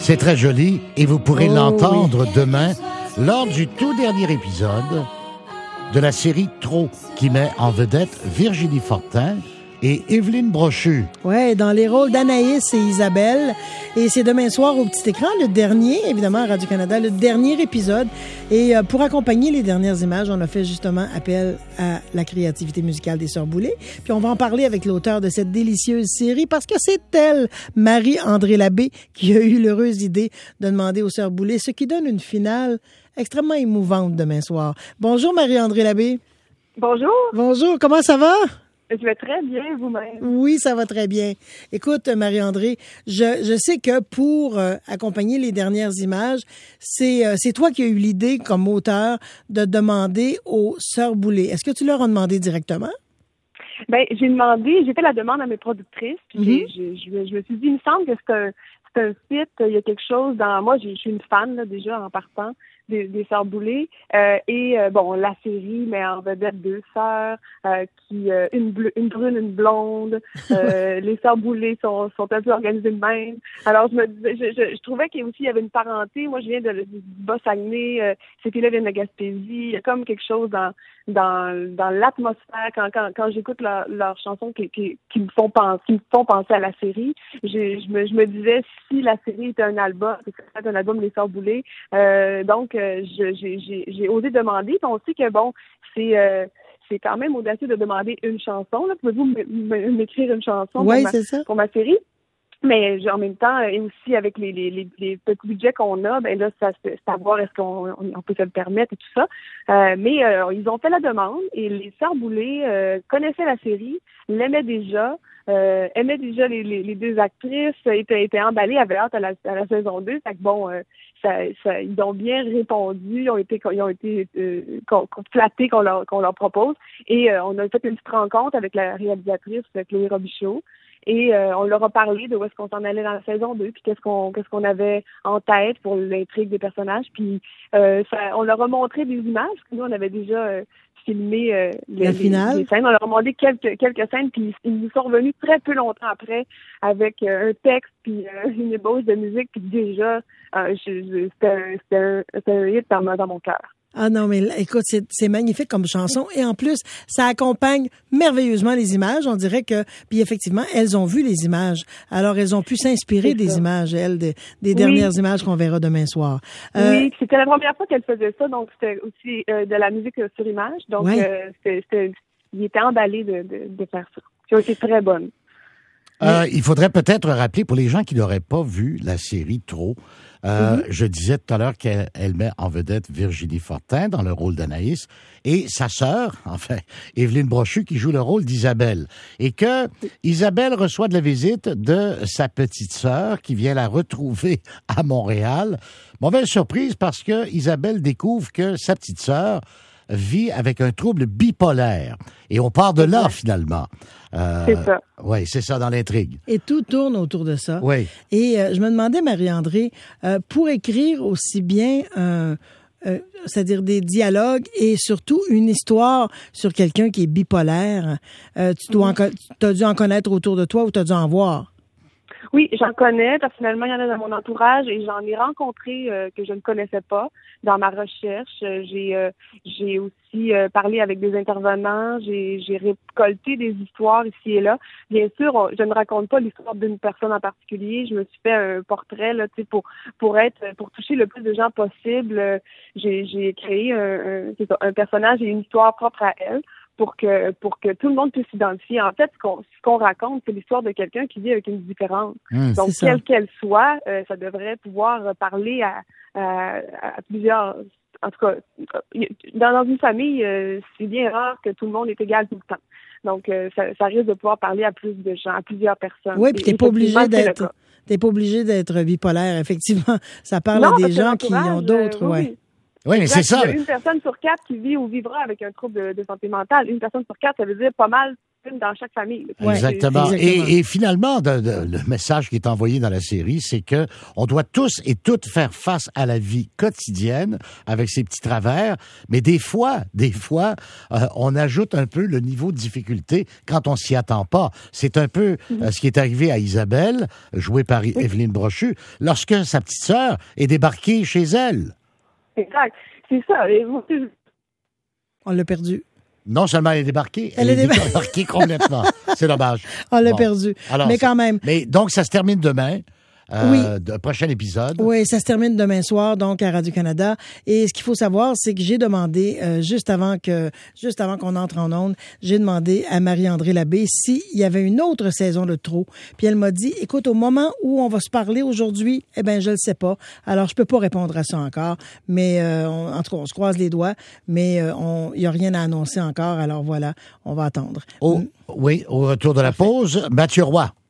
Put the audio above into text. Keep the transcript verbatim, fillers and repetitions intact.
C'est très joli et vous pourrez Oh, l'entendre oui. demain lors du tout dernier épisode de la série Trop qui met en vedette Virginie Fortin et Évelyne Brochu. Oui, dans les rôles d'Anaïs et Isabelle. Et c'est demain soir au petit écran, le dernier, évidemment, à Radio-Canada, le dernier épisode. Et euh, pour accompagner les dernières images, on a fait justement appel à la créativité musicale des Sœurs Boulay. Puis on va en parler avec l'auteur de cette délicieuse série parce que c'est elle, Marie-André Labbé, qui a eu l'heureuse idée de demander aux Sœurs Boulay, ce qui donne une finale extrêmement émouvante demain soir. Bonjour Marie-André Labbé. Bonjour, Bonjour, comment ça va? je vais très bien vous-même. Oui, ça va très bien. Écoute, Marie-André, je, je sais que pour euh, accompagner les dernières images, c'est euh, c'est toi qui as eu l'idée comme auteur de demander aux Sœurs Boulay. Est-ce que tu leur as demandé directement? Ben, j'ai demandé, j'ai fait la demande à mes productrices, puis Mhm. j'ai- j'ai- je, je me suis dit, il me semble que c'est un, c'est un site, il y a quelque chose dans... Moi, j'ai- je suis une fan, là, déjà, en partant des, des Sœurs Boulay. Euh, et, euh, bon, la série met en vedette deux sœurs, euh, qui euh, une, bleu, une brune, une blonde. Euh, les Sœurs Boulay sont, sont un peu organisées de même. Alors, je me disais, je, je, je trouvais qu'il y avait aussi, il y avait une parenté. Moi, je viens de, du Bas-Saguenay, euh, ces filles-là viennent de Gaspésie. Il y a comme quelque chose dans... dans dans l'atmosphère quand quand quand j'écoute leur, leurs chansons qui, qui qui me font penser qui me font penser à la série. J'ai, je me je me disais si la série était un album, c'est un album Les Sœurs Boulay. Euh, donc euh, je, j'ai j'ai j'ai osé demander. Puis on sait que bon c'est euh, c'est quand même audacieux de demander une chanson. Là. Pouvez-vous m- m- m'écrire une chanson Oui, pour, ma, c'est ça. pour ma série? Mais en même temps, et aussi avec les, les, les, les petits budgets qu'on a, ben là, ça, c'est à voir est-ce qu'on on, on peut se le permettre et tout ça. Euh, mais euh, ils ont fait la demande et les Sœurs Boulay euh, connaissaient la série, l'aimaient déjà, euh, aimaient déjà les, les, les deux actrices, étaient, étaient emballées, avaient hâte à la, à la saison deux. Fait que bon, euh, ça, ça, ils ont bien répondu, ils ont été, ils ont été euh, qu'on, qu'on, flattés qu'on leur, qu'on leur propose. Et euh, on a fait une petite rencontre avec la réalisatrice Chloé Robichaud. Et euh, on leur a parlé de où est-ce qu'on s'en allait dans la saison deux, puis qu'est-ce qu'on qu'est-ce qu'on avait en tête pour l'intrigue des personnages. Puis euh, ça, on leur a montré des images, parce que nous, on avait déjà euh, filmé euh, les, La finale. les, les scènes. On leur a montré quelques, quelques scènes, puis ils nous sont revenus très peu longtemps après avec euh, un texte, puis euh, une ébauche de musique, puis déjà, euh, je, je, c'était un, c'était un, c'était un hit dans, dans mon cœur. Ah non, mais là, écoute, c'est, c'est magnifique comme chanson. Et en plus, ça accompagne merveilleusement les images. On dirait que, puis effectivement, elles ont vu les images. Alors, elles ont pu s'inspirer C'est des ça. images, elles, des, des Oui. dernières images qu'on verra demain soir. Euh, Oui, c'était la première fois qu'elle faisait ça, donc c'était aussi euh, de la musique euh, sur image. Donc, Ouais. euh, c'était, c'était, il était emballé de, de, de faire ça. Qui ont été très bonnes. Euh, il faudrait peut-être rappeler pour les gens qui n'auraient pas vu la série Trop, euh, Mm-hmm. je disais tout à l'heure qu'elle elle met en vedette Virginie Fortin dans le rôle d'Anaïs et sa sœur, enfin, Évelyne Brochu qui joue le rôle d'Isabelle. Et que Isabelle reçoit de la visite de sa petite sœur qui vient la retrouver à Montréal. Mauvaise surprise parce que Isabelle découvre que sa petite sœur vit avec un trouble bipolaire. Et on part de là, finalement. Euh, C'est ça. Oui, c'est ça dans l'intrigue. Et tout tourne autour de ça. Oui. Et euh, je me demandais, Marie-André, euh, pour écrire aussi bien un... Euh, c'est-à-dire des dialogues et surtout une histoire sur quelqu'un qui est bipolaire, euh, tu dois en, co- t'as dû en connaître autour de toi ou tu as dû en voir? Oui, j'en connais. Personnellement, il y en a dans mon entourage et j'en ai rencontré euh, que je ne connaissais pas dans ma recherche. Euh, J'ai euh, j'ai aussi euh, parlé avec des intervenants. J'ai j'ai récolté des histoires ici et là. Bien sûr, on- je ne raconte pas l'histoire d'une personne en particulier. Je me suis fait un portrait là, tu sais, pour pour être pour toucher le plus de gens possible. Euh, J'ai j'ai créé un, un, c'est ça, un personnage et une histoire propre à elle. Pour que pour que tout le monde puisse s'identifier. En fait, ce qu'on ce qu'on raconte, c'est l'histoire de quelqu'un qui vit avec une différence. Mmh. Donc, C'est ça. quelle qu'elle soit, euh, ça devrait pouvoir parler à, à, à plusieurs. En tout cas, dans, dans une famille, euh, c'est bien rare que tout le monde est égal tout le temps. Donc, euh, ça, ça risque de pouvoir parler à plus de gens, à plusieurs personnes. Oui, puis t'es Et pas obligé effectivement, c'est le d'être cas. t'es pas obligé d'être bipolaire, effectivement. Ça parle Non, à des parce que gens qui ont l'entourage, d'autres, euh, oui, ouais. oui. Oui, mais c'est Exact. ça. Il y a une personne sur quatre qui vit ou vivra avec un trouble de, de santé mentale. Une personne sur quatre, ça veut dire pas mal une dans chaque famille. Ouais, exactement. exactement. Et, et finalement, de, de, le message qui est envoyé dans la série, c'est que on doit tous et toutes faire face à la vie quotidienne avec ses petits travers, mais des fois, des fois, euh, on ajoute un peu le niveau de difficulté quand on s'y attend pas. C'est un peu mm-hmm. euh, ce qui est arrivé à Isabelle, jouée par oui. Évelyne Brochu, lorsque sa petite sœur est débarquée chez elle. Exact. C'est ça. On l'a perdu. Non seulement elle est débarquée, elle, elle est, est débarquée, débarquée complètement. C'est dommage. On l'a bon. perdu. Alors, mais quand même. Mais donc, ça se termine demain. Euh, oui. De prochain épisode. Oui, ça se termine demain soir, donc à Radio-Canada. Et ce qu'il faut savoir, c'est que j'ai demandé, euh, juste avant que, juste avant qu'on entre en onde, j'ai demandé à Marie-André Labbé s'il y avait une autre saison de trop. Puis elle m'a dit, écoute, au moment où on va se parler aujourd'hui, eh ben je le sais pas. Alors, je peux pas répondre à ça encore. Mais, euh, on, en tout cas, on se croise les doigts. Mais euh, on, il y a rien à annoncer encore. Alors voilà, on va attendre. Oh, oui, au retour de la pause, Mathieu Roy.